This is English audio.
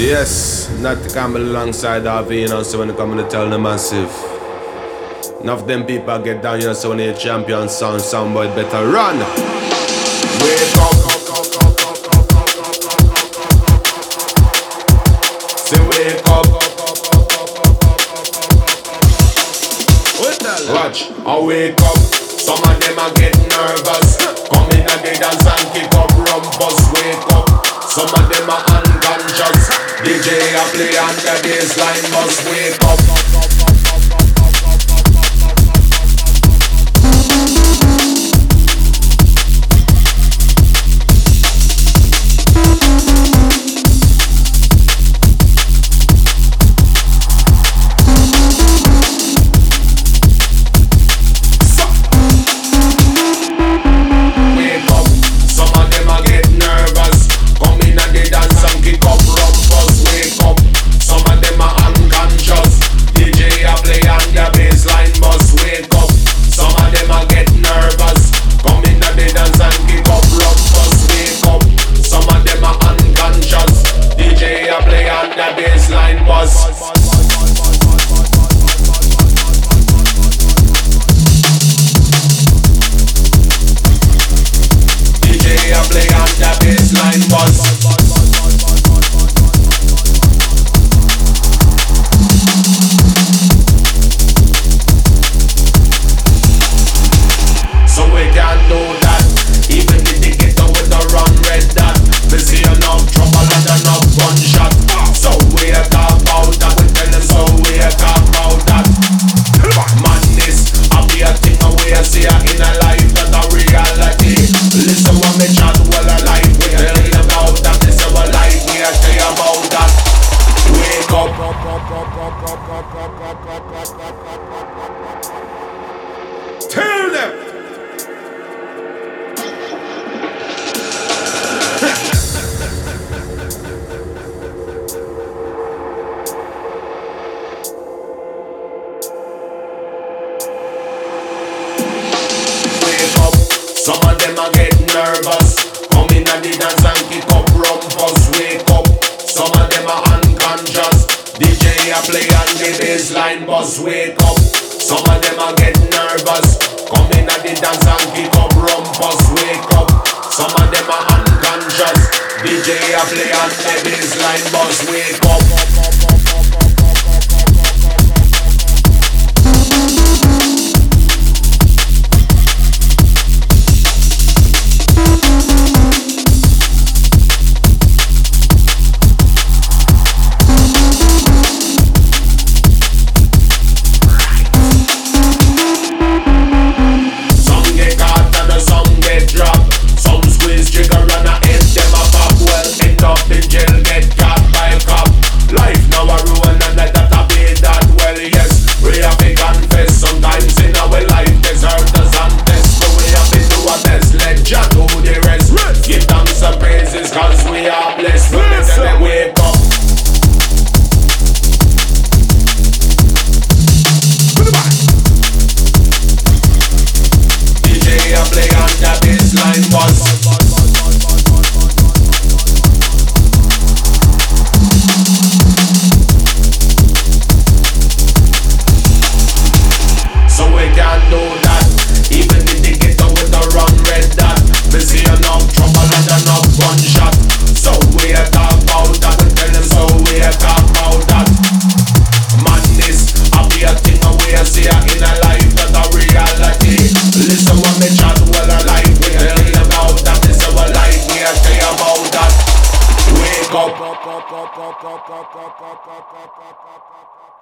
Yes, not to come alongside RV, you know, so when you come to tell the massive. Enough them people get down, you know, so when you're champion sound boy better run. Wake up. Say wake up. Watch, I wake up. Some of them are get nervous. Come in and they dance and kick up rumpus. Wake up. Some of them are unconscious. DJ a play on the bassline, must wake up. Tell them. Wake up. Some of them are getting nervous. Come in and the dance and kick up rumpus. Wake up. Some of them are unconscious. DJ a play on the bassline, bus. Wake up. Some of them are getting nervous. Come in at the dance and kick up rumpus. Wake up. Some of them are unconscious. DJ a play on the bassline, bus. Wake up. Up.